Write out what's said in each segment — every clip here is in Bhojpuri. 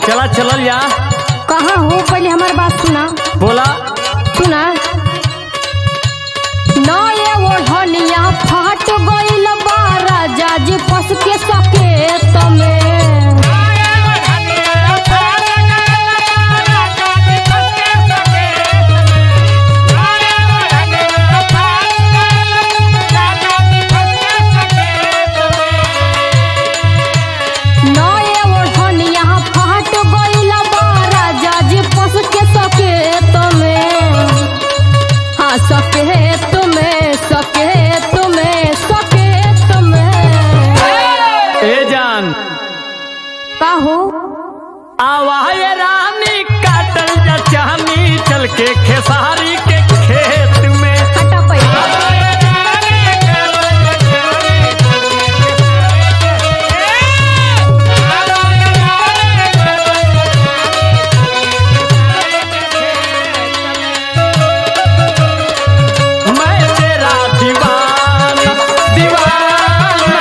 चला चलल जा। कहाँ हो पहले हमारी बात सुना। बोला। सुना ना ये ओढ़निया फाट गइल बा राजा जी फंस के सकेत में। आवाए रानी काटल जा चाहनी चल के खेसारी के खेत में। हटा पैसा। मैं तेरा दीवाना दीवाना।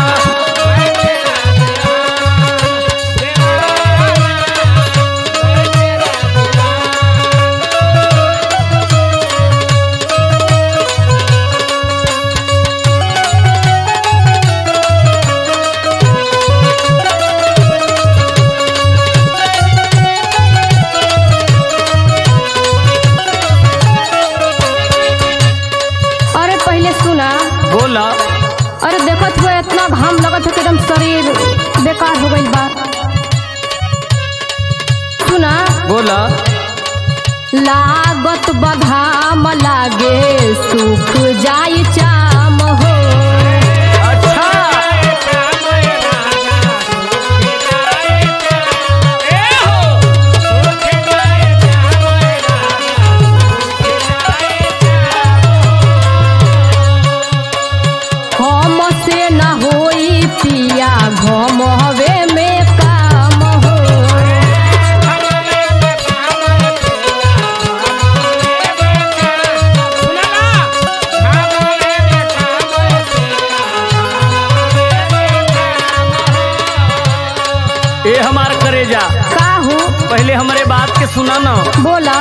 बोला। अरे देखत हुए इतना घाम लगत है कि एकदम शरीर बेकार हो गइल बा। सुना। बोला। लागत बघाम लागे सूख जाई चाम हो। अच्छा। ए हमार करेजा का हो पहले हमारे बात के सुना ना। बोला।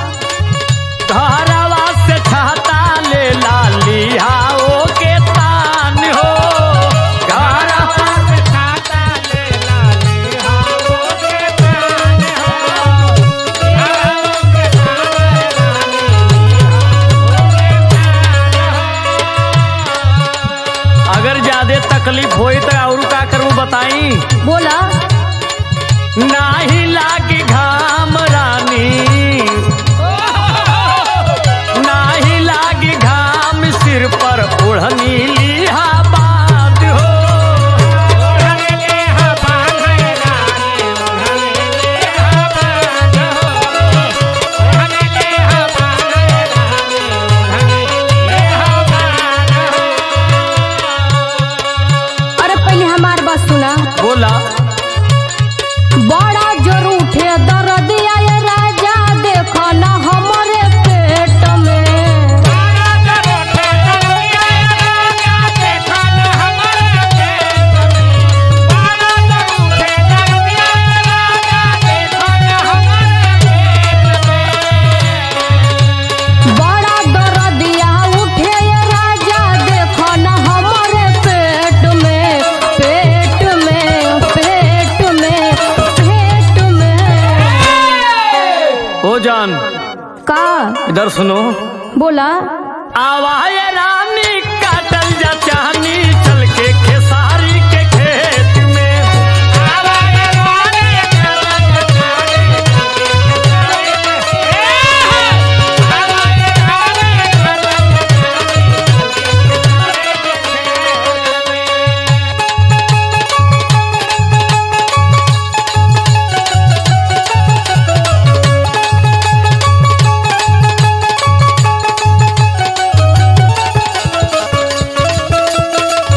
घरवा से छाता ले ला लिहाओ के तान हो। घरवा से छाता ले ला लिहाओ के तान हो। घरवा से छाता ले ला लिहाओ के तान हो। अगर ज्यादा तकलीफ होई तो और का करूं बताई। बोला। नाही लागी घाम रानी नाही लागी घाम सिर पर ओढ़नी लिहा बात हो। अरे पहले हमार बात सुना। बोला। बड़ा जोर उठे दर्द आए राजा देखो ना हमारे पेट में। बड़ा दर्दिया उठे राजा देखो ना हमारे पेट में पेट में पेट में पेट में। ओ जान का इधर सुनो। बोला। आवाए रानी काटल जा चाहनी चल के खेसारी के खेत में। आवाए रानी काटल जा चाहनी चल के खेसारी के खेत में। आवाए रानी काटल जा चाहनी चल के खेत में।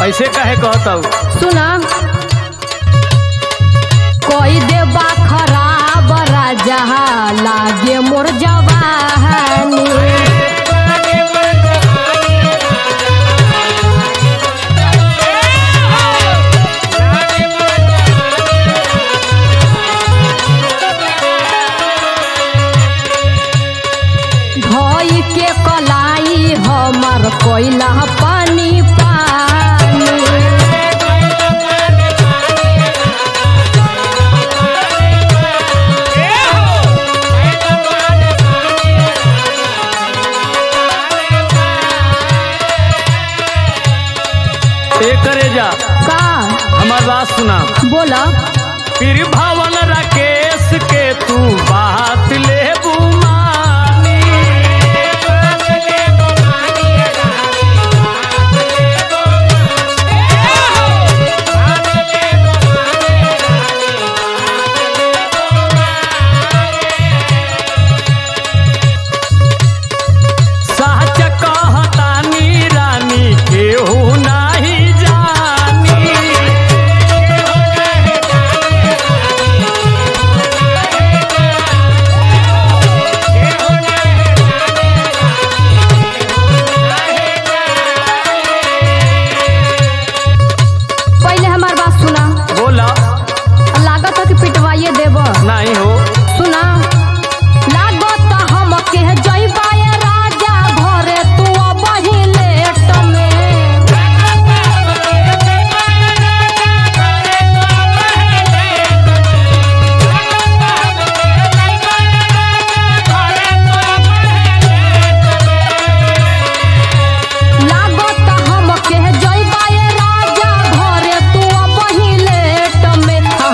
ऐसे कहे कहता सुना कोई देबा खराब राजा लागे मोर जवानी धोई के कलाई हमर कोयला पानी पानी करे जा का हमार बात सुना बोला